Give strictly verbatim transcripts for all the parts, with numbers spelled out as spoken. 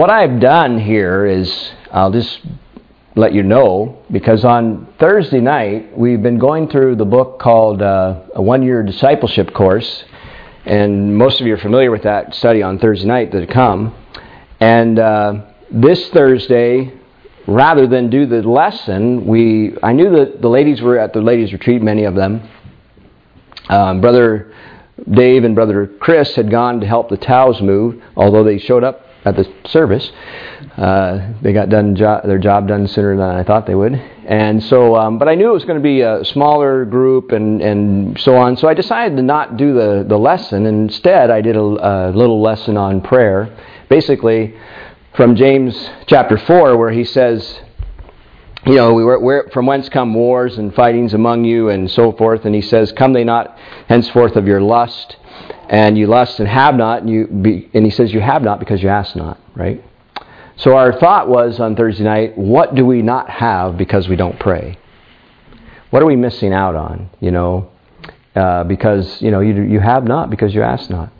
What I've done here is, I'll just let you know, because on Thursday night, we've been going through the book called uh, A One-Year Discipleship Course, and most of you are familiar with that study on Thursday night that come. And uh, this Thursday, rather than do the lesson, we I knew that the ladies were at the ladies' retreat, many of them. Um, Brother Dave and Brother Chris had gone to help the towels move, although they showed up at the service. Uh, they got done jo- their job done sooner than I thought they would. And so, um, but I knew it was going to be a smaller group and, and so on. So I decided to not do the, the lesson. Instead, I did a, a little lesson on prayer. Basically, from James chapter four, where he says, you know, we were, where, from whence come wars and fightings among you and so forth. And he says, come they not henceforth of your lust, and you lust and have not, and you be, and he says you have not because you ask not, right? So our thought was on Thursday night, what do we not have because we don't pray? What are we missing out on, you know, uh, because, you know, you you have not because you ask not.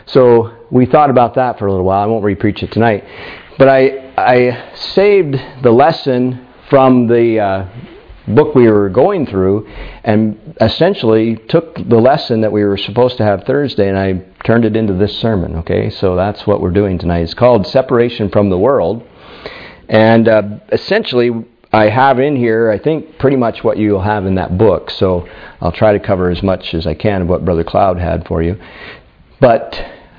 So we thought about that for a little while. I won't re-preach it tonight. But I, I saved the lesson from the uh, book we were going through and essentially took the lesson that we were supposed to have Thursday and I turned it into this sermon, okay? So that's what we're doing tonight. It's called Separation from the World. And uh, essentially I have in here, I think, pretty much what you'll have in that book. So I'll try to cover as much as I can of what Brother Cloud had for you. But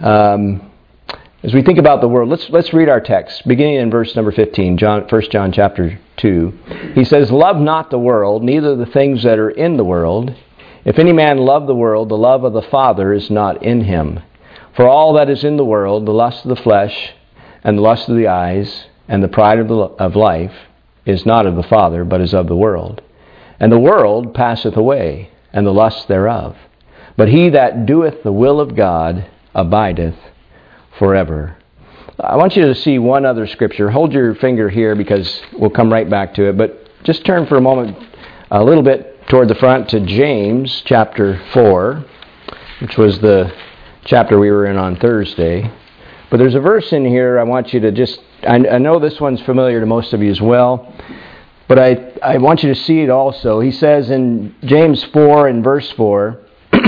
um, as we think about the world, let's let's read our text, beginning in verse number fifteen, John, First John chapter two. He says, love not the world, neither the things that are in the world. If any man love the world, the love of the Father is not in him. For all that is in the world, the lust of the flesh, and the lust of the eyes, and the pride of, the, of life, is not of the Father, but is of the world. And the world passeth away, and the lust thereof. But he that doeth the will of God abideth forever. I want you to see one other scripture. Hold your finger here because we'll come right back to it. But just turn for a moment a little bit toward the front to James chapter four, which was the chapter we were in on Thursday. But there's a verse in here I want you to just, I, I know this one's familiar to most of you as well, but I, I want you to see it also. He says in James four and verse four,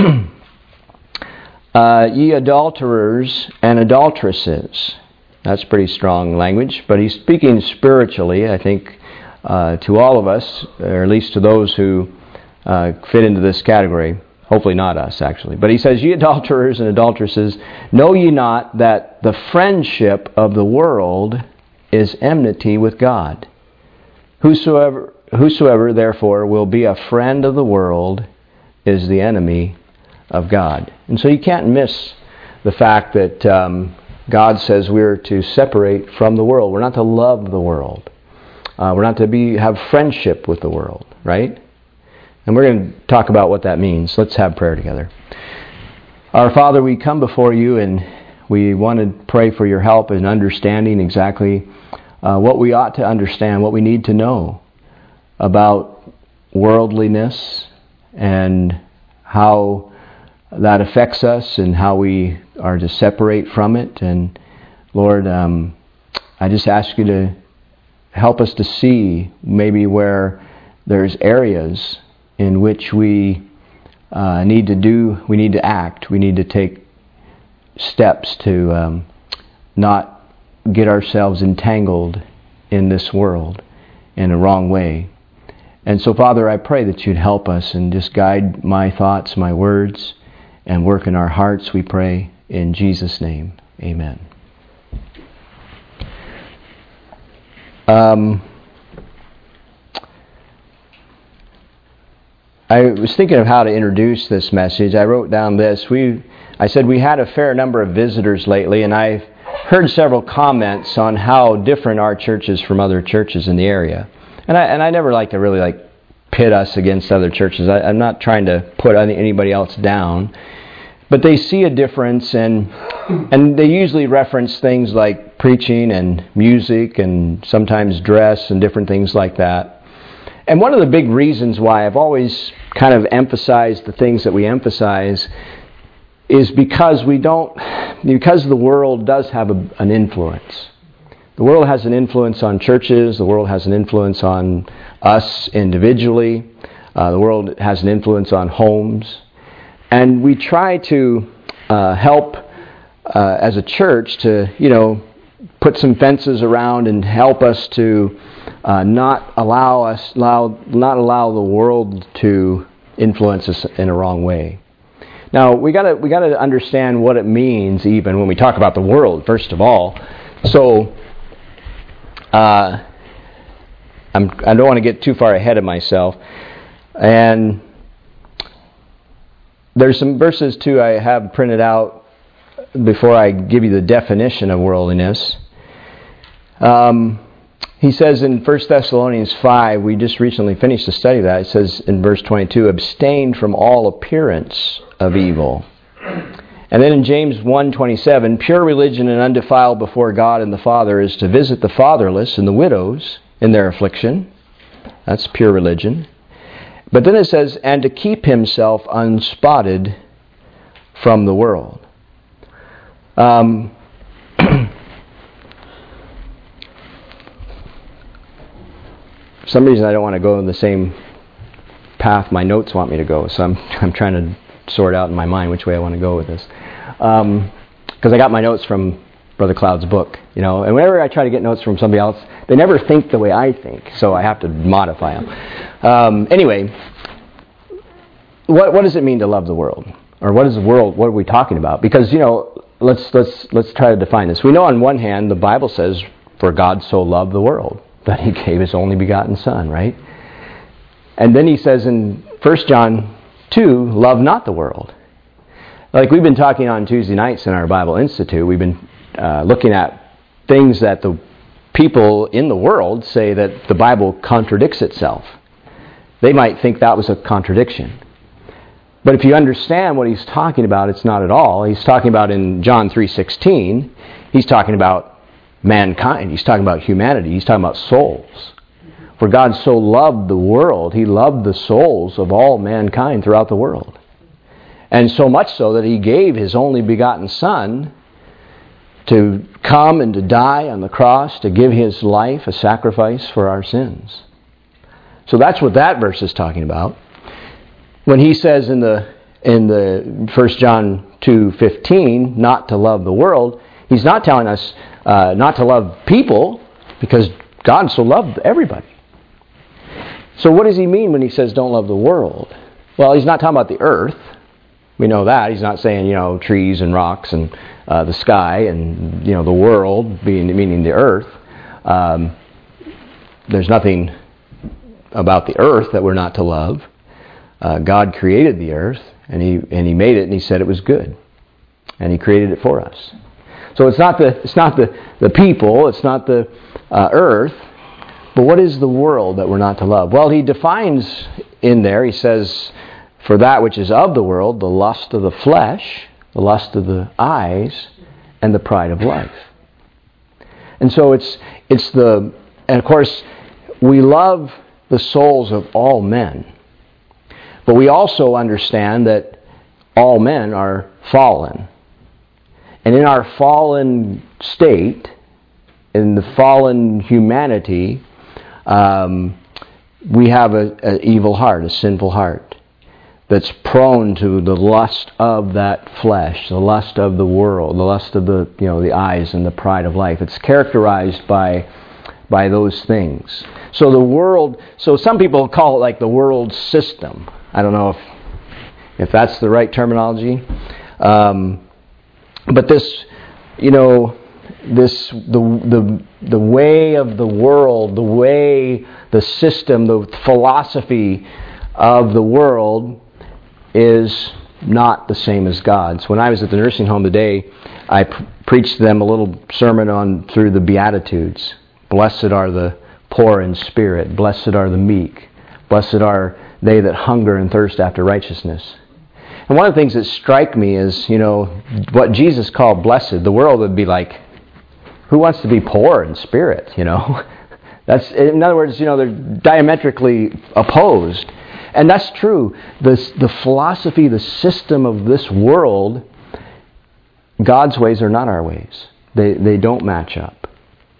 Uh, ye adulterers and adulteresses. That's pretty strong language, but he's speaking spiritually, I think, uh, to all of us, or at least to those who uh, fit into this category. Hopefully not us, actually. But he says, ye adulterers and adulteresses, know ye not that the friendship of the world is enmity with God? Whosoever, whosoever therefore will be a friend of the world is the enemy of God. And so you can't miss the fact that um, God says we're to separate from the world. We're not to love the world. Uh, we're not to be have friendship with the world, right? And we're going to talk about what that means. Let's have prayer together. Our Father, we come before you and we want to pray for your help in understanding exactly uh, what we ought to understand, what we need to know about worldliness and how that affects us and how we are to separate from it. And Lord, um, I just ask you to help us to see maybe where there's areas in which we uh, need to do, we need to act, we need to take steps to um, not get ourselves entangled in this world in a wrong way. And so, Father, I pray that you'd help us and just guide my thoughts, my words, and work in our hearts, we pray, in Jesus' name. Amen. Um, I was thinking of how to introduce this message. I wrote down this. We, I said we had a fair number of visitors lately, and I've heard several comments on how different our church is from other churches in the area. And I, and I never like to really like pit us against other churches. I, I'm not trying to put anybody else down. But they see a difference, and and they usually reference things like preaching and music and sometimes dress and different things like that. And one of the big reasons why I've always kind of emphasized the things that we emphasize is because we don't, because the world does have a, an influence. The world has an influence on churches. The world has an influence on us individually. Uh, the world has an influence on homes. And we try to uh, help uh, as a church to, you know, put some fences around and help us to uh, not allow us, allow, not allow the world to influence us in a wrong way. Now we gotta we gotta understand what it means even when we talk about the world. First of all, so uh, I'm, I don't want to get too far ahead of myself, and there's some verses too I have printed out before I give you the definition of worldliness. Um, he says in First Thessalonians five, we just recently finished the study of that, it says in verse twenty-two, abstain from all appearance of evil. And then in James one twenty-seven, pure religion and undefiled before God and the Father is to visit the fatherless and the widows in their affliction. That's pure religion. But then it says, and to keep himself unspotted from the world. Um, for some reason I don't want to go in the same path my notes want me to go, so I'm I'm trying to sort out in my mind which way I want to go with this. Because um, I got my notes from Brother Cloud's book, you know, and whenever I try to get notes from somebody else, they never think the way I think, so I have to modify them. Um, anyway, what what does it mean to love the world? Or what is the world, what are we talking about? Because, you know, let's let's let's try to define this. We know on one hand, the Bible says, for God so loved the world, that He gave His only begotten Son, right? And then He says in First John two, love not the world. Like we've been talking on Tuesday nights in our Bible Institute, we've been uh, looking at things that the people in the world say that the Bible contradicts itself. They might think that was a contradiction. But if you understand what he's talking about, it's not at all. He's talking about in John three sixteen, he's talking about mankind. He's talking about humanity. He's talking about souls. For God so loved the world, He loved the souls of all mankind throughout the world. And so much so that He gave His only begotten Son to come and to die on the cross, to give His life a sacrifice for our sins. So that's what that verse is talking about. When he says in the in the First John two fifteen, not to love the world, he's not telling us uh, not to love people, because God so loved everybody. So what does he mean when he says don't love the world? Well, he's not talking about the earth. We know that. He's not saying, you know, trees and rocks and uh, the sky and, you know, the world, being meaning the earth. Um, there's nothing about the earth that we're not to love. Uh, God created the earth, and he and He made it, and He said it was good, and He created it for us. So it's not the it's not the, the people, it's not the uh, earth, but what is the world that we're not to love? Well, he defines in there. He says, "For that which is of the world, the lust of the flesh, the lust of the eyes, and the pride of life." And so it's it's the and of course we love the souls of all men. But we also understand that all men are fallen. And in our fallen state, in the fallen humanity, um, we have an evil heart, a sinful heart, that's prone to the lust of that flesh, the lust of the world, the lust of the you know the eyes and the pride of life. It's characterized by by those things. So the world, so some people call it like the world system. I don't know if if that's the right terminology. Um, but this, you know, this the the the way of the world, the way, the system, the philosophy of the world is not the same as God's. When I was at the nursing home today, I p- preached them a little sermon on through the Beatitudes. Blessed are the poor in spirit. Blessed are the meek. Blessed are they that hunger and thirst after righteousness. And one of the things that strike me is, you know, what Jesus called blessed. The world would be like, who wants to be poor in spirit, you know? That's, in other words, you know, they're diametrically opposed. And that's true. The, the philosophy, the system of this world, God's ways are not our ways. They, they don't match up.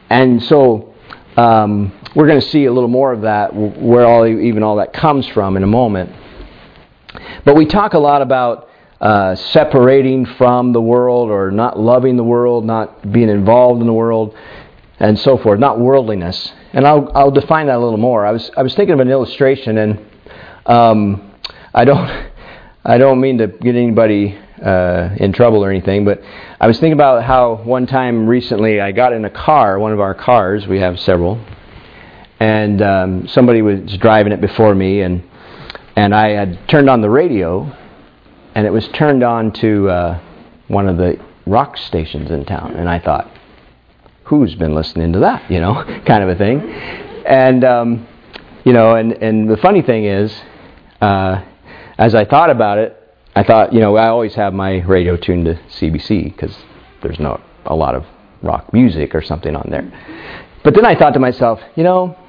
and so um, we're going to see a little more of that, where all even all that comes from in a moment. But we talk a lot about uh, separating from the world, or not loving the world, not being involved in the world, and so forth, not worldliness. And I'll I'll define that a little more. I was I was thinking of an illustration, and um, I don't I don't mean to get anybody uh, in trouble or anything, but I was thinking about how one time recently I got in a car, one of our cars, we have several, and um, somebody was driving it before me, and and I had turned on the radio, and it was turned on to uh, one of the rock stations in town, and I thought, who's been listening to that, you know, kind of a thing. And, um, you know, and, and the funny thing is, uh, as I thought about it, I thought, you know, I always have my radio tuned to C B C because there's not a lot of rock music or something on there. But then I thought to myself, you know,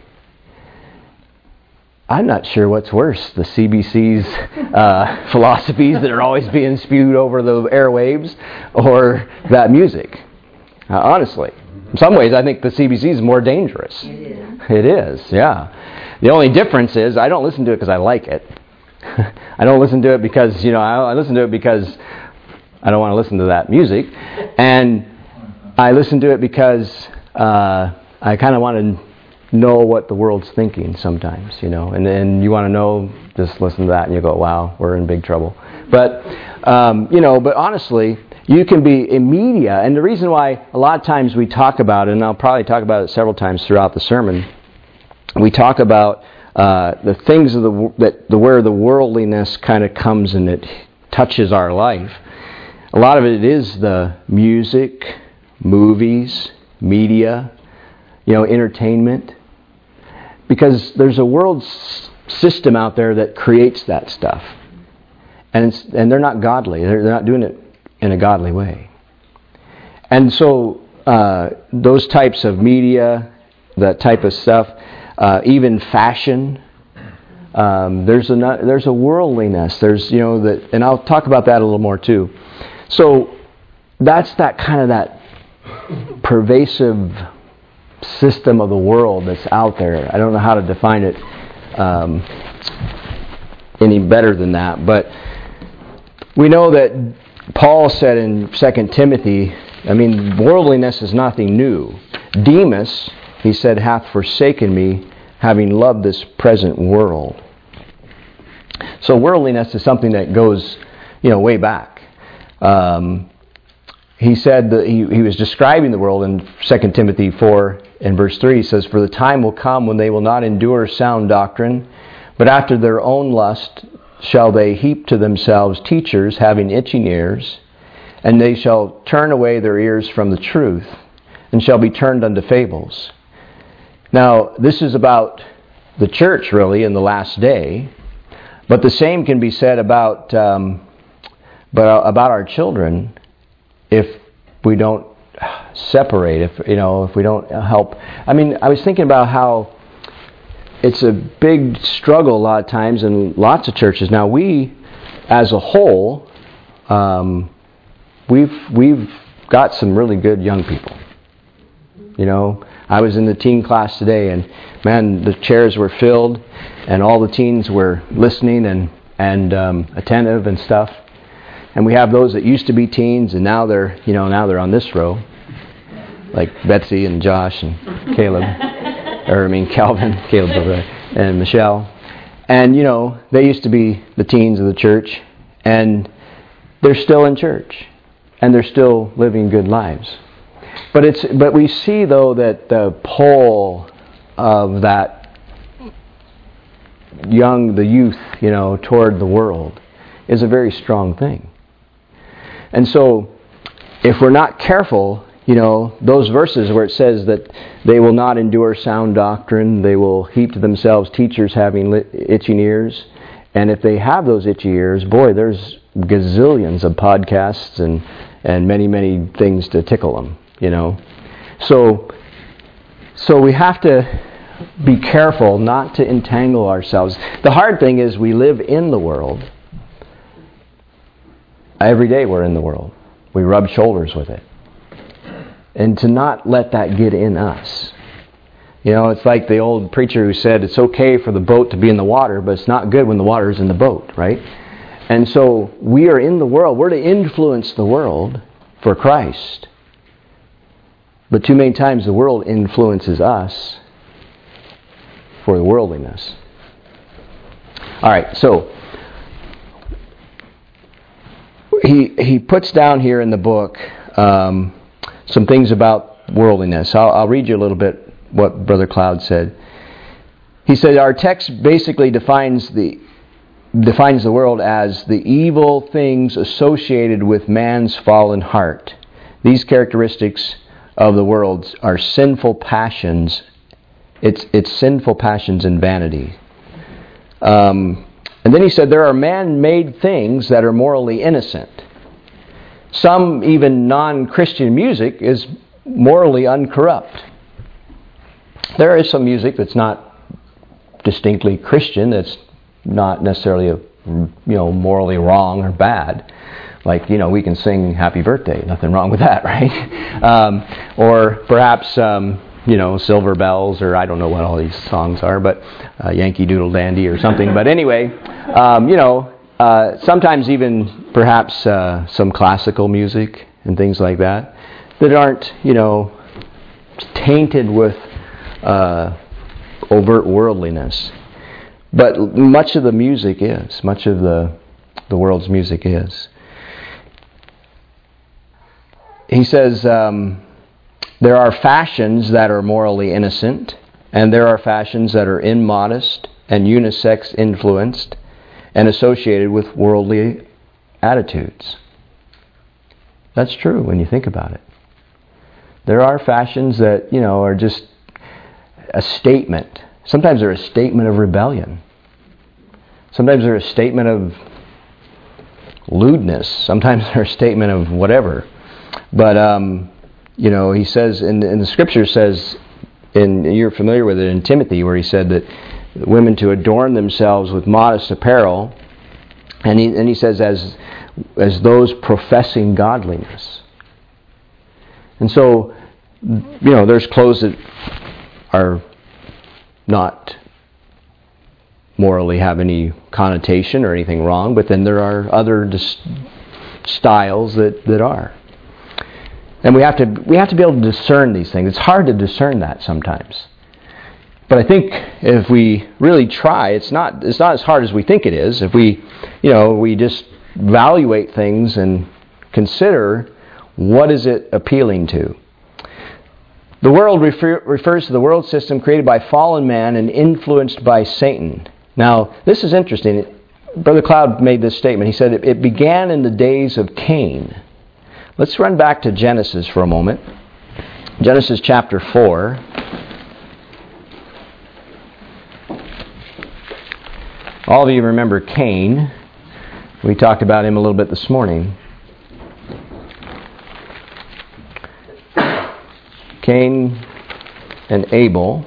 I'm not sure what's worse, the C B C's uh, philosophies that are always being spewed over the airwaves, or that music. Uh, honestly, in some ways, I think the C B C is more dangerous. It is. It is, yeah. The only difference is I don't listen to it because I like it. I don't listen to it because, you know, I, I listen to it because I don't want to listen to that music. And I listen to it because uh, I kind of want to know what the world's thinking sometimes, you know. And then you want to know, just listen to that and you go, wow, we're in big trouble. But, um, you know, but honestly, you can be in media, and the reason why a lot of times we talk about it, and I'll probably talk about it several times throughout the sermon, we talk about uh, the things of the that the where the worldliness kind of comes and it touches our life. A lot of it is the music, movies, media, you know, entertainment, because there's a world s- system out there that creates that stuff, and it's, and they're not godly. They're, they're not doing it in a godly way. And so uh, those types of media, that type of stuff, uh, even fashion, um, there's a there's a worldliness. There's, you know, that, and I'll talk about that a little more too. So that's that kind of that pervasive system of the world that's out there. I don't know how to define it um, any better than that, but we know that Paul said in Second Timothy, I mean, worldliness is nothing new. Demas, he said, hath forsaken me, having loved this present world. So worldliness is something that goes, you know, way back. Um, he said that he, he was describing the world in Second Timothy four and verse three. He says, for the time will come when they will not endure sound doctrine, but after their own lust shall they heap to themselves teachers having itching ears, and they shall turn away their ears from the truth, and shall be turned unto fables. Now, this is about the church, really, in the last day, but the same can be said about um, but about our children if we don't separate, if you know, if we don't help. I mean, I was thinking about how it's a big struggle a lot of times in lots of churches. Now, we, as a whole, um, we've we've got some really good young people. You know, I was in the teen class today, and man, the chairs were filled, and all the teens were listening and and um, attentive and stuff. And we have those that used to be teens, and now they're you know now they're on this row, like Betsy and Josh and Caleb. Or I mean Calvin, Caleb, and Michelle. And, you know, they used to be the teens of the church, and they're still in church, and they're still living good lives. But it's but we see, though, that the pull of that young, the youth, you know, toward the world is a very strong thing. And so, if we're not careful, you know, those verses where it says that they will not endure sound doctrine, they will heap to themselves teachers having itching ears. And if they have those itchy ears, boy, there's gazillions of podcasts and, and many, many things to tickle them, you know. So, so we have to be careful not to entangle ourselves. The hard thing is we live in the world. Every day we're in the world. We rub shoulders with it. and to not let that get in us. You know, it's like the old preacher who said it's okay for the boat to be in the water, but it's not good when the water is in the boat, right? And so we are in the world. We're to influence the world for Christ. But too many times the world influences us for the worldliness. All right, so he he puts down here in the book um, some things about worldliness. I'll, I'll read you a little bit what Brother Cloud said. He said our text basically defines the defines the world as the evil things associated with man's fallen heart. These characteristics of the world are sinful passions. It's it's sinful passions and vanity. Um, and then he said there are man-made things that are morally innocent. Some, even non-Christian music, is morally uncorrupt. There is some music that's not distinctly Christian, that's not necessarily a, you know, morally wrong or bad. Like, you know, we can sing Happy Birthday. Nothing wrong with that, right? Um, or perhaps, um, you know, Silver Bells, or I don't know what all these songs are, but uh, Yankee Doodle Dandy or something. But anyway, um, you know, uh, sometimes even perhaps uh, some classical music and things like that that aren't, you know, tainted with uh, overt worldliness. But much of the music is. Much of the the world's music is. He says um, there are fashions that are morally innocent, and there are fashions that are immodest and unisex influenced and associated with worldly attitudes. That's true when you think about it. There are fashions that, you know, are just a statement. Sometimes they're a statement of rebellion. Sometimes they're a statement of lewdness. Sometimes they're a statement of whatever. But, um, you know, he says, in, in the Scripture says, and you're familiar with it in Timothy, where he said that women to adorn themselves with modest apparel, and he, and he says, as as those professing godliness. And so, you know, there's clothes that are not morally have any connotation or anything wrong, but then there are other dis- styles that, that are. And we have to we have to be able to discern these things. It's hard to discern that sometimes. But I think if we really try, it's not it's not as hard as we think it is. If we, you know, we just evaluate things and consider what is it appealing to. The world refer, refers to the world system created by fallen man and influenced by Satan. Now, this is interesting. Brother Cloud made this statement. He said it, it began in the days of Cain. Let's run back to Genesis for a moment. Genesis chapter four. All of you remember Cain. We talked about him a little bit this morning. Cain and Abel.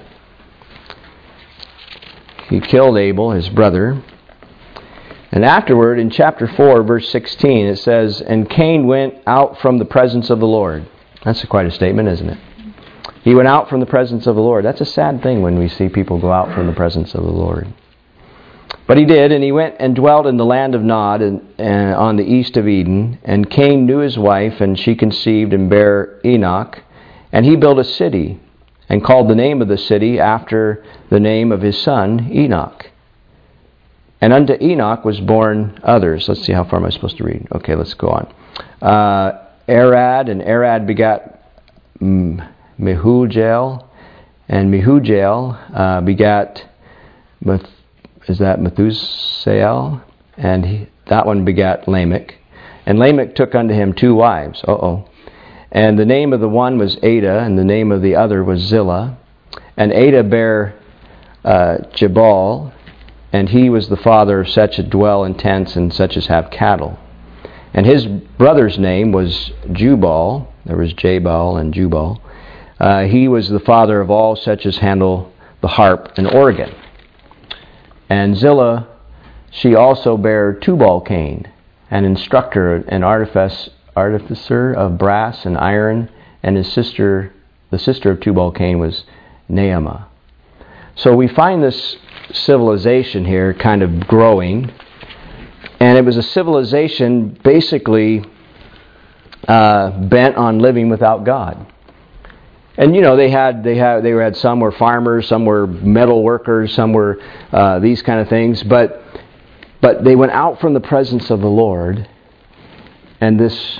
He killed Abel, his brother. And afterward, in chapter four, verse sixteen, it says, and Cain went out from the presence of the Lord. That's quite a statement, isn't it? He went out from the presence of the Lord. That's a sad thing when we see people go out from the presence of the Lord. But he did, and he went and dwelt in the land of Nod and, and on the east of Eden. And Cain knew his wife, and she conceived and bare Enoch. And he built a city, and called the name of the city after the name of his son, Enoch. And unto Enoch was born others. Let's see, how far am I supposed to read? Okay, let's go on. Uh, Arad, and Arad begat Mehujael, and Mehujael uh, begat, Meth- is that Methusael? And he, that one begat Lamech. And Lamech took unto him two wives. Uh-oh. And the name of the one was Ada, and the name of the other was Zillah. And Ada bare uh, Jabal, and he was the father of such as dwell in tents and such as have cattle. And his brother's name was Jubal. There was Jabal and Jubal. Uh, he was the father of all such as handle the harp and organ. And Zillah, she also bare Tubal-Cain, an instructor, an artifice, artificer of brass and iron, and his sister, the sister of Tubal-Cain, was Naamah. So we find this civilization here kind of growing, and it was a civilization basically uh, bent on living without God. And you know, they had they had they had some were farmers, some were metal workers, some were uh, these kind of things, but but they went out from the presence of the Lord, and this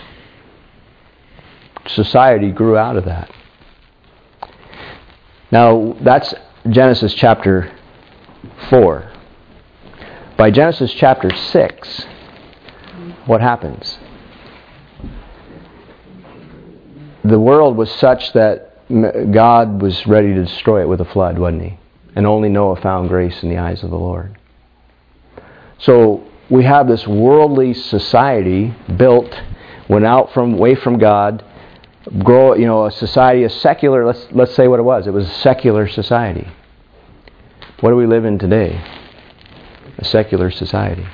society grew out of that. Now that's Genesis chapter four. By Genesis chapter six, what happens? The world was such that God was ready to destroy it with a flood, wasn't He? And only Noah found grace in the eyes of the Lord. So we have this worldly society built, went out from away from God, grow, you know, a society, a secular. Let's let's say what it was. It was a secular society. What do we live in today? A secular society.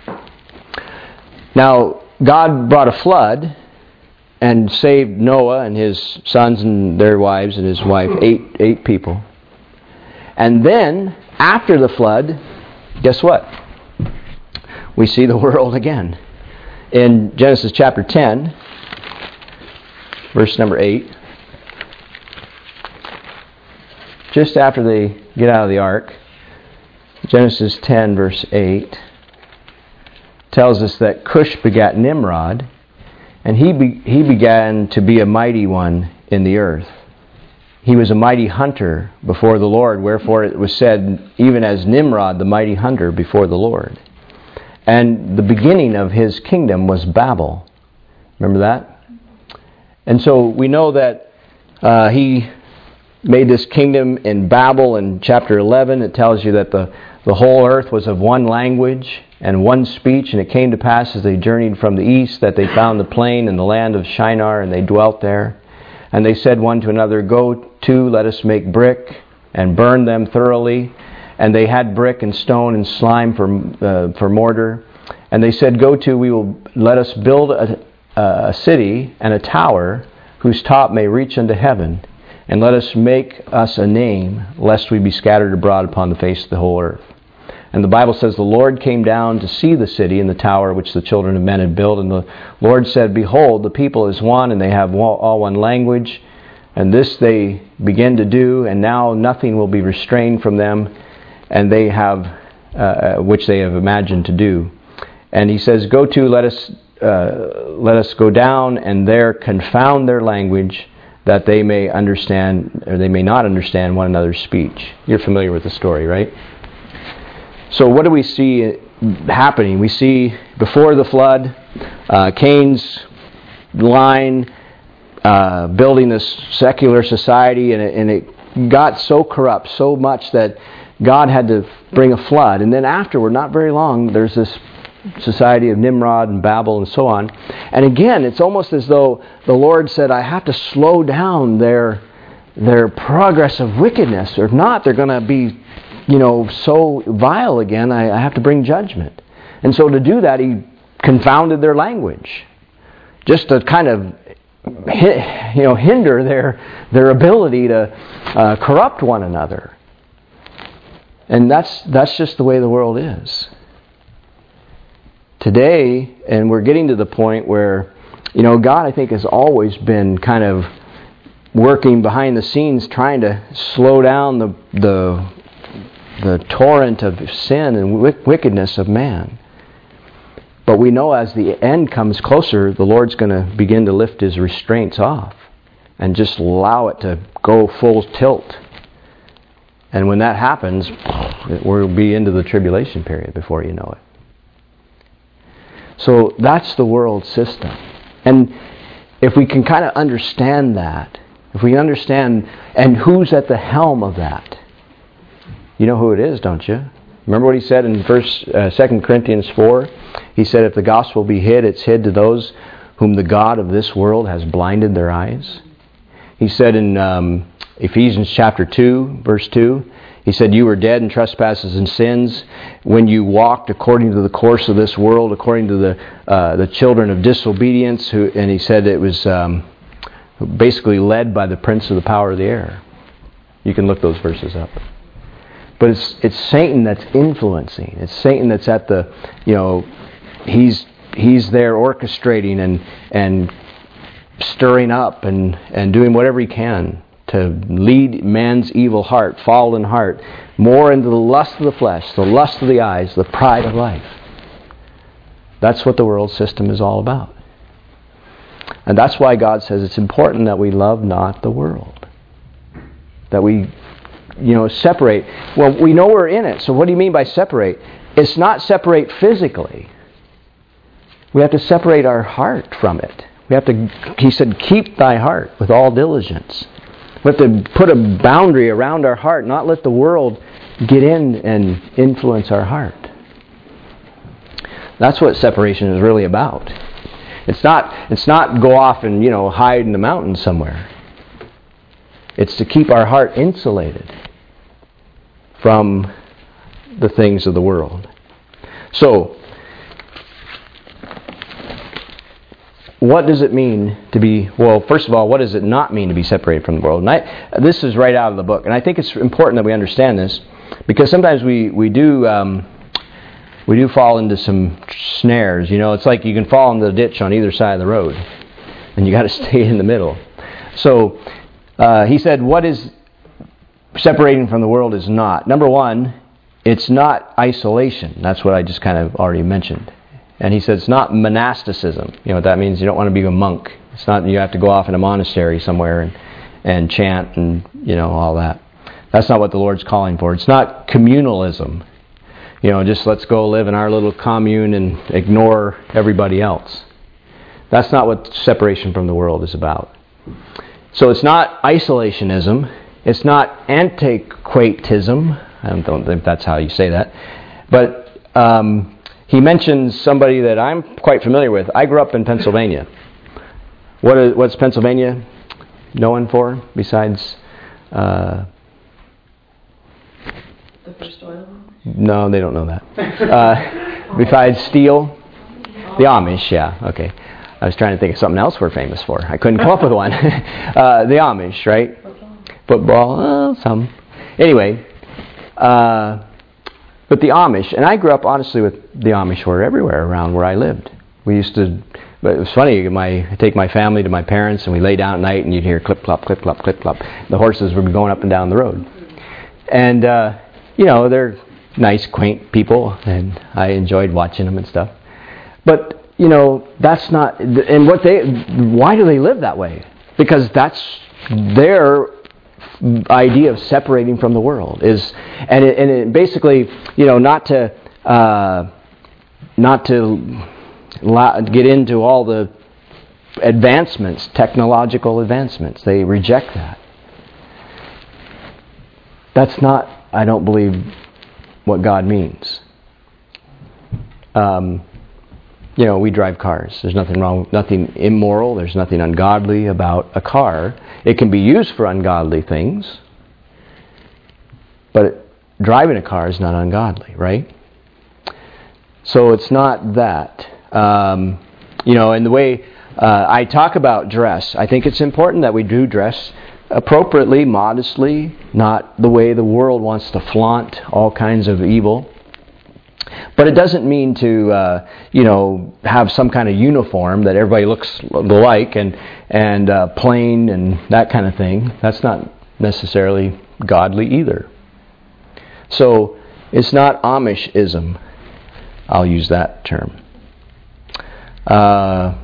Now, God brought a flood and saved Noah and his sons and their wives and his wife, eight eight people. And then, after the flood, guess what? We see the world again. In Genesis chapter ten, verse number eight, just after they get out of the ark, Genesis ten, verse eight, tells us that Cush begat Nimrod, and he be, he began to be a mighty one in the earth. He was a mighty hunter before the Lord, wherefore it was said, even as Nimrod, the mighty hunter before the Lord. And the beginning of his kingdom was Babel. Remember that? And so we know that uh, he made this kingdom in Babel in chapter eleven. It tells you that the, the whole earth was of one language and one speech, and it came to pass as they journeyed from the east that they found the plain and the land of Shinar, and they dwelt there. And they said one to another, Go to, let us make brick, and burn them thoroughly. And they had brick and stone and slime for uh, for mortar. And they said, Go to, we will let us build a, a city and a tower whose top may reach unto heaven, and let us make us a name, lest we be scattered abroad upon the face of the whole earth. And the Bible says the Lord came down to see the city and the tower which the children of men had built. And the Lord said, Behold, the people is one, and they have all one language. And this they begin to do, and now nothing will be restrained from them, and they have, uh, which they have imagined to do. And he says, Go to, let us, uh, let us go down, and there confound their language, that they may understand, or they may not understand one another's speech. You're familiar with the story, right? So what do we see happening? We see before the flood, uh, Cain's line uh, building this secular society, and it, and it got so corrupt so much that God had to bring a flood. And then afterward, not very long, there's this society of Nimrod and Babel and so on. And again, it's almost as though the Lord said, I have to slow down their their progress of wickedness, or if not, they're going to be you know, so vile again, I, I have to bring judgment. And so to do that, He confounded their language, just to kind of, you know, hinder their their ability to uh, corrupt one another. And that's that's just the way the world is today. And we're getting to the point where, you know, God, I think, has always been kind of working behind the scenes, trying to slow down the the the torrent of sin and wickedness of man. But we know as the end comes closer, the Lord's going to begin to lift His restraints off and just allow it to go full tilt. And when that happens, we'll be into the tribulation period before you know it. So that's the world system. And if we can kind of understand that, if we understand, and who's at the helm of that, you know who it is, don't you? Remember what he said in First, uh, Second Corinthians four? He said, if the gospel be hid, it's hid to those whom the God of this world has blinded their eyes. He said in um, Ephesians chapter two, verse two, he said, you were dead in trespasses and sins when you walked according to the course of this world, according to the uh, the children of disobedience. Who, and he said it was... Um, basically led by the prince of the power of the air. You can look those verses up. But it's it's Satan that's influencing. It's Satan that's at the, you know, he's he's there orchestrating and and stirring up and, and doing whatever he can to lead man's evil heart, fallen heart, more into the lust of the flesh, the lust of the eyes, the pride of life. That's what the world system is all about. And that's why God says it's important that we love not the world. That we, you know, separate. Well, we know we're in it, so what do you mean by separate? It's not separate physically. We have to separate our heart from it. We have to, he said, keep thy heart with all diligence. We have to put a boundary around our heart, not let the world get in and influence our heart. That's what separation is really about. It's not it's not go off and, you know, hide in the mountains somewhere. It's to keep our heart insulated from the things of the world. So, what does it mean to be, well, first of all, what does it not mean to be separated from the world? And I, this is right out of the book. And I think it's important that we understand this, because sometimes we, we do um, we do fall into some snares. You know, it's like you can fall into the ditch on either side of the road, and you got to stay in the middle. So, uh, he said, what is separating from the world is not. Number one, it's not isolation. That's what I just kind of already mentioned. And he said it's not monasticism. You know what that means? You don't want to be a monk. It's not you have to go off in a monastery somewhere and, and chant and, you know, all that. That's not what the Lord's calling for. It's not communalism. You know, just let's go live in our little commune and ignore everybody else. That's not what separation from the world is about. So it's not isolationism. It's not antiquatism. I don't think that's how you say that. But um, he mentions somebody that I'm quite familiar with. I grew up in Pennsylvania. What is, what's Pennsylvania known for besides... Uh, the first oil? No, they don't know that. Uh, besides steel? The Amish, yeah, okay. I was trying to think of something else we're famous for. I couldn't come up with one. uh, the Amish, right? Football, uh, some. Anyway, uh, but the Amish, and I grew up honestly with the Amish were everywhere around where I lived. We used to, but it was funny, my, I take my family to my parents and we lay down at night and you'd hear clip, clop, clip, clop, clip, clop. The horses would be going up and down the road. And, uh, you know, they're nice, quaint people, and I enjoyed watching them and stuff. But, you know, that's not, and what they, why do they live that way? Because that's their idea of separating from the world is, and it, and it basically, you know, not to, uh, not to get into all the advancements, technological advancements. They reject that. That's not, I don't believe, what God means. Um, you know, we drive cars. There's nothing wrong, nothing immoral. There's nothing ungodly about a car. It can be used for ungodly things, but driving a car is not ungodly, right? So it's not that. Um, you know, and the way uh, I talk about dress, I think it's important that we do dress appropriately, modestly, not the way the world wants to flaunt all kinds of evil. But it doesn't mean to, uh, you know, have some kind of uniform that everybody looks alike and and uh, plain and that kind of thing. That's not necessarily godly either. So it's not Amishism. I'll use that term. Uh,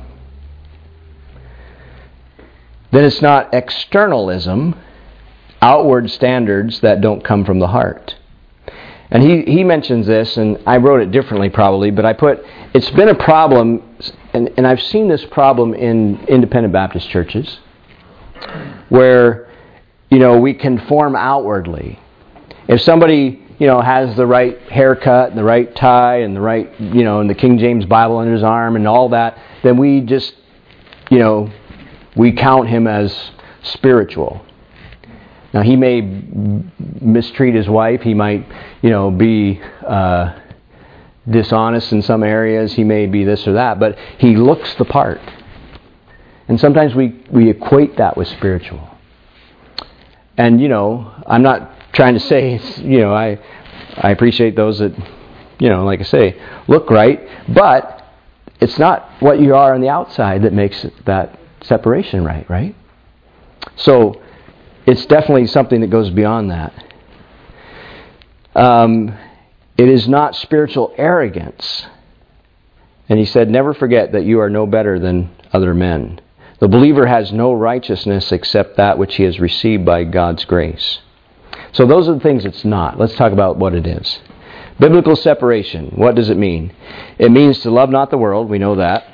then it's not externalism, outward standards that don't come from the heart. And he, he mentions this, and I wrote it differently probably, but I put, it's been a problem, and, and I've seen this problem in independent Baptist churches, where, you know, we conform outwardly. If somebody, you know, has the right haircut, and the right tie, and the right, you know, and the King James Bible under his arm, and all that, then we just, you know, we count him as spiritual. Now, he may mistreat his wife. He might, you know, be uh, dishonest in some areas. He may be this or that. But he looks the part. And sometimes we, we equate that with spiritual. And, you know, I'm not trying to say, you know, I I appreciate those that, you know, like I say, look right, but it's not what you are on the outside that makes that separation right, right? So it's definitely something that goes beyond that. Um, it is not spiritual arrogance. And he said, never forget that you are no better than other men. The believer has no righteousness except that which he has received by God's grace. So those are the things it's not. Let's talk about what it is. Biblical separation. What does it mean? It means to love not the world. We know that.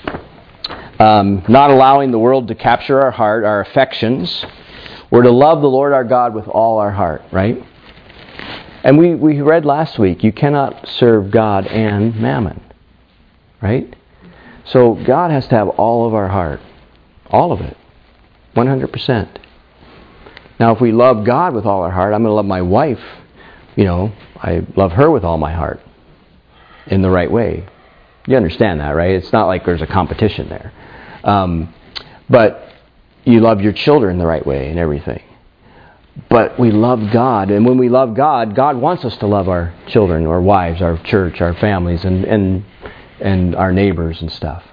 Um, not allowing the world to capture our heart, our affections. We're to love the Lord our God with all our heart, right? And we, we read last week, you cannot serve God and mammon, right? So God has to have all of our heart. All of it. one hundred percent. Now, if we love God with all our heart, I'm going to love my wife. You know, I love her with all my heart. In the right way. You understand that, right? It's not like there's a competition there. Um, but you love your children the right way and everything. But we love God. And when we love God, God wants us to love our children, our wives, our church, our families, and, and, and our neighbors and stuff.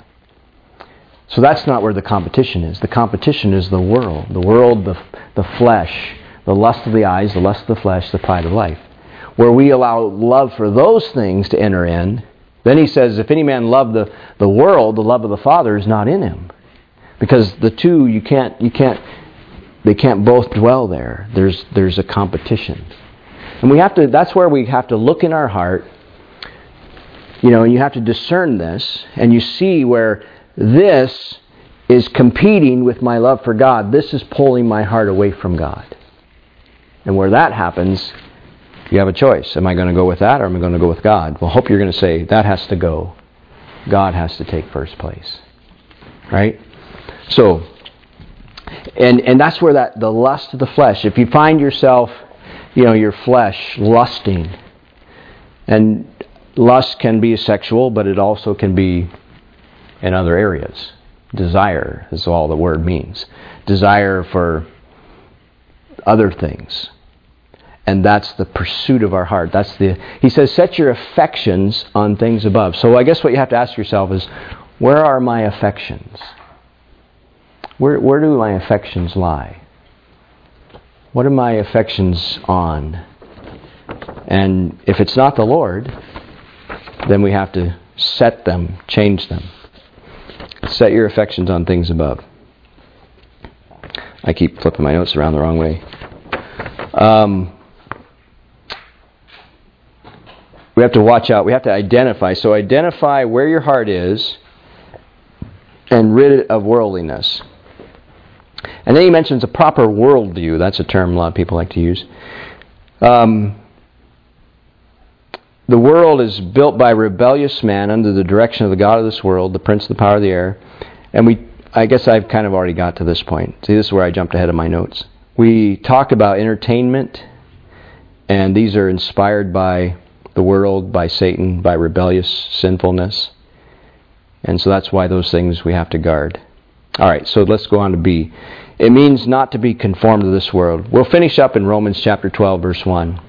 So that's not where the competition is. The competition is the world. The world, the, the flesh, the lust of the eyes, the lust of the flesh, the pride of life. Where we allow love for those things to enter in, then he says, if any man love the, the world, the love of the Father is not in him. Because the two, you can't, you can't, they can't both dwell there. There's, there's a competition. And we have to, that's where we have to look in our heart, you know, and you have to discern this, and you see where this is competing with my love for God. This is pulling my heart away from God. And where that happens, you have a choice. Am I going to go with that or am I going to go with God? Well, I hope you're going to say, that has to go. God has to take first place. Right? So, and and that's where that the lust of the flesh, if you find yourself, you know, your flesh lusting, and lust can be sexual, but it also can be in other areas. Desire is all the word means. Desire for other things. And that's the pursuit of our heart. That's the. He says, set your affections on things above. So I guess what you have to ask yourself is, where are my affections? Where where do my affections lie? What are my affections on? And if it's not the Lord, then we have to set them, change them. Set your affections on things above. I keep flipping my notes around the wrong way. Um, we have to watch out. We have to identify. So identify where your heart is and rid it of worldliness. And then he mentions a proper worldview. That's a term a lot of people like to use. Um, the world is built by rebellious man under the direction of the God of this world, the prince of the power of the air. And we, I guess I've kind of already got to this point. See, this is where I jumped ahead of my notes. We talked about entertainment, and these are inspired by the world, by Satan, by rebellious sinfulness. And so that's why those things we have to guard. All right, so let's go on to B. It means not to be conformed to this world. We'll finish up in Romans chapter twelve, verse one.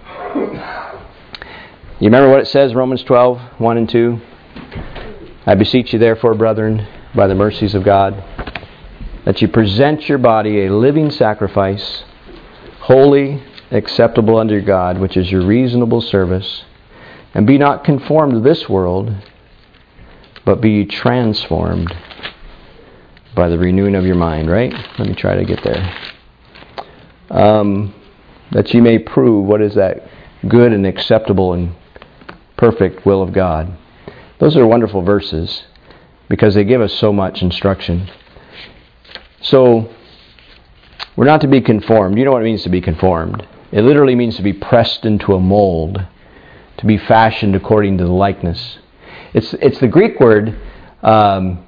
You remember what it says, Romans twelve, one and two? I beseech you therefore, brethren, by the mercies of God, that you present your body a living sacrifice, holy, acceptable unto God, which is your reasonable service. And be not conformed to this world, but be transformed by the renewing of your mind, right? Let me try to get there. Um, that you may prove what is that good and acceptable and perfect will of God. Those are wonderful verses because they give us so much instruction. So, we're not to be conformed. You know what it means to be conformed. It literally means to be pressed into a mold, to be fashioned according to the likeness. It's it's the Greek word um,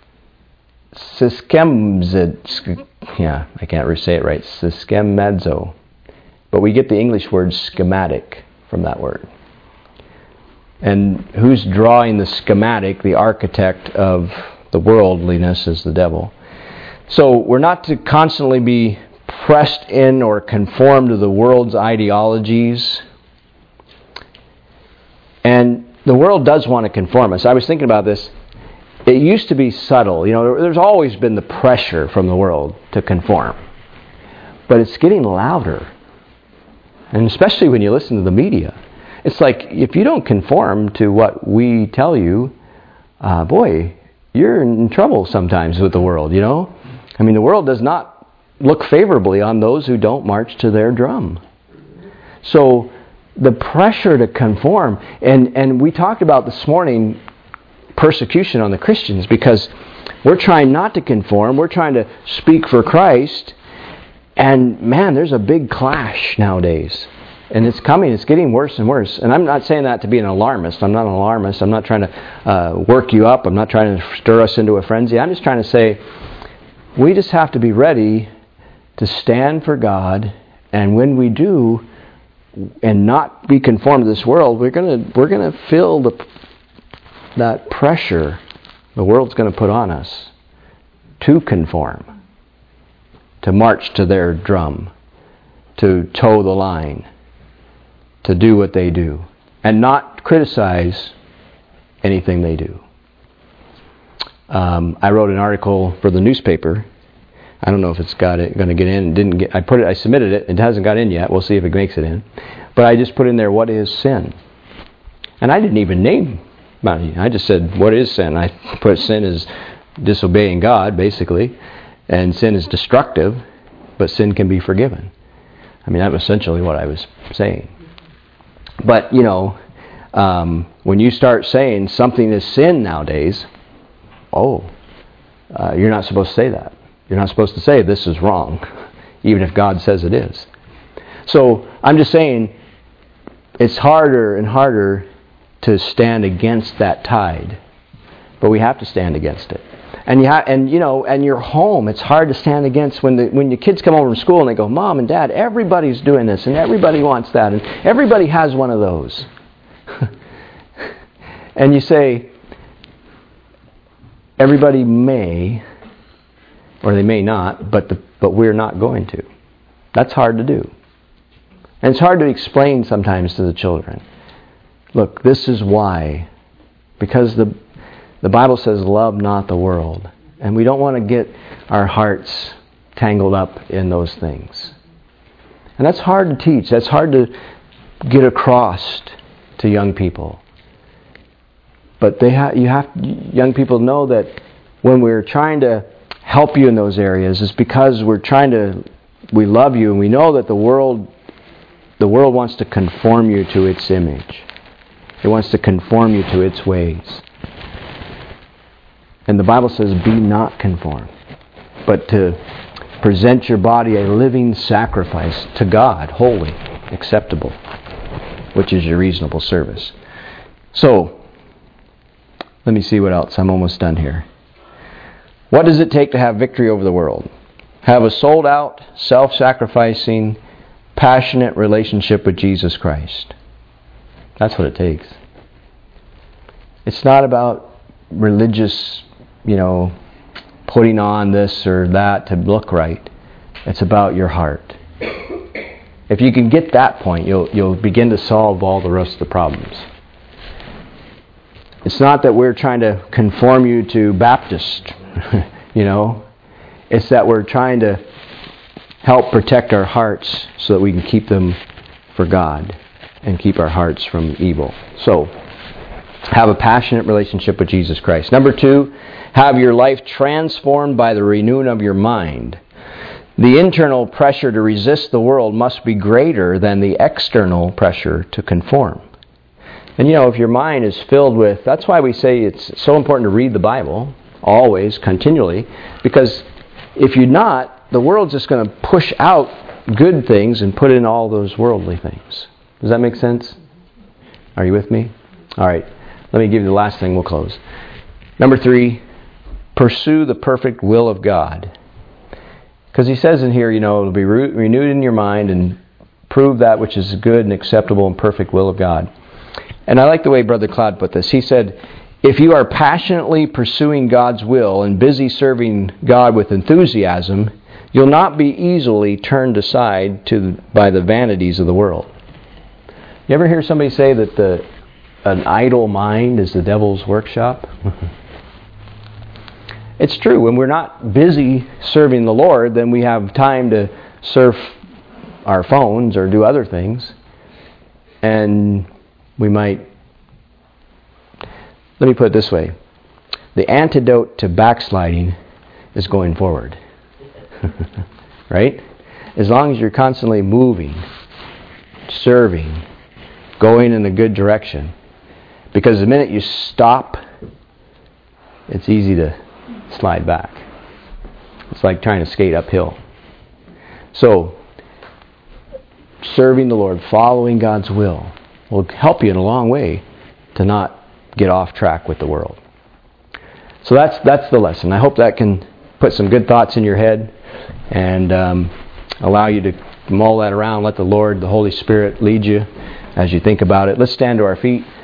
Siskemzid, yeah, I can't really say it right, Siskemadzo. But we get the English word schematic from that word. And who's drawing the schematic, the architect of the worldliness, is the devil. So we're not to constantly be pressed in or conformed to the world's ideologies. And the world does want to conform us. I was thinking about this. It used to be subtle. You know, there's always been the pressure from the world to conform. But it's getting louder. And especially when you listen to the media. It's like, if you don't conform to what we tell you, uh, boy, you're in trouble sometimes with the world, you know? I mean, the world does not look favorably on those who don't march to their drum. So, the pressure to conform, and, and we talked about this morning persecution on the Christians, because we're trying not to conform, we're trying to speak for Christ, and man, there's a big clash nowadays. And it's coming, it's getting worse and worse. And I'm not saying that to be an alarmist. I'm not an alarmist. I'm not trying to uh, work you up. I'm not trying to stir us into a frenzy. I'm just trying to say, we just have to be ready to stand for God. And when we do, and not be conformed to this world, we're gonna we're gonna feel the that pressure the world's going to put on us to conform, to march to their drum, to toe the line, to do what they do, and not criticize anything they do. Um, I wrote an article for the newspaper. I don't know if it's got it going to get in. It didn't get. I put it. I submitted it. It hasn't got in yet. We'll see if it makes it in. But I just put in there, what is sin? And I didn't even name. I just said, what is sin? I put sin is disobeying God, basically, and sin is destructive, but sin can be forgiven. I mean, that was essentially what I was saying. But, you know, um, when you start saying something is sin nowadays, oh, uh, you're not supposed to say that. You're not supposed to say this is wrong, even if God says it is. So, I'm just saying, it's harder and harder to stand against that tide, but we have to stand against it. And you ha- and you know, and your home, it's hard to stand against when the when your kids come home from school and they go, Mom and Dad, everybody's doing this and everybody wants that and everybody has one of those. And you say, everybody may, or they may not, but the, but we're not going to. That's hard to do, and it's hard to explain sometimes to the children. Look, this is why. Because the the Bible says, love not the world. And we don't want to get our hearts tangled up in those things. And that's hard to teach. That's hard to get across to young people. But they ha- you have young people know that when we're trying to help you in those areas, it's because we're trying to, we love you, and we know that the world, the world wants to conform you to its image. It wants to conform you to its ways. And the Bible says, be not conformed, but to present your body a living sacrifice to God, holy, acceptable, which is your reasonable service. So, let me see what else. I'm almost done here. What does it take to have victory over the world? Have a sold-out, self-sacrificing, passionate relationship with Jesus Christ. That's what it takes. It's not about religious, you know, putting on this or that to look right. It's about your heart. If you can get that point, you'll you'll begin to solve all the rest of the problems. It's not that we're trying to conform you to Baptist, you know. It's that we're trying to help protect our hearts so that we can keep them for God and keep our hearts from evil. So, have a passionate relationship with Jesus Christ. Number two, have your life transformed by the renewing of your mind. The internal pressure to resist the world must be greater than the external pressure to conform. And you know, if your mind is filled with, that's why we say it's so important to read the Bible, always, continually, because if you're not, the world's just going to push out good things and put in all those worldly things. Does that make sense? Are you with me? All right. Let me give you the last thing, we'll close. Number three, pursue the perfect will of God. Because he says in here, you know, it'll be re- renewed in your mind and prove that which is good and acceptable and perfect will of God. And I like the way Brother Cloud put this. He said, if you are passionately pursuing God's will and busy serving God with enthusiasm, you'll not be easily turned aside to by the vanities of the world. You ever hear somebody say that the an idle mind is the devil's workshop? It's true. When we're not busy serving the Lord, then we have time to surf our phones or do other things. And we might... Let me put it this way. The antidote to backsliding is going forward. Right? As long as you're constantly moving, serving, going in a good direction. Because the minute you stop, it's easy to slide back. It's like trying to skate uphill. So, serving the Lord, following God's will, will help you in a long way to not get off track with the world. So that's that's the lesson. I hope that can put some good thoughts in your head and um, allow you to mull that around. Let the Lord, the Holy Spirit, lead you as you think about it. Let's stand to our feet.